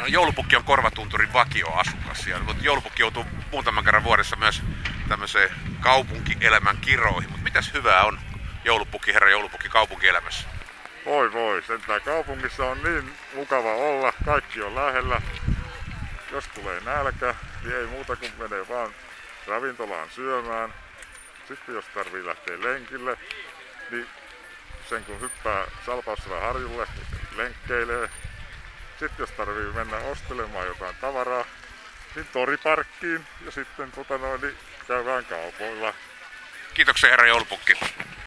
Joulupukki on Korvatunturin vakioasukas, mutta joulupukki joutuu muutaman kerran vuodessa myös tämmöiseen kaupunkielämän kiroihin. Mutta mitäs hyvää on joulupukki, herra joulupukki, kaupunkielämässä? Voi, sentään kaupungissa on niin mukava olla, kaikki on lähellä. Jos tulee nälkä, niin ei muuta kuin menee vaan ravintolaan syömään. Sitten jos tarvii lähteä lenkille, niin sen kun hyppää Salpausselän harjulle, lenkkeilee. Sitten jos tarvii mennä ostelemaan jotain tavaraa, niin toriparkkiin ja sitten niin käydään kaupoilla. Kiitoksia, herra joulupukki.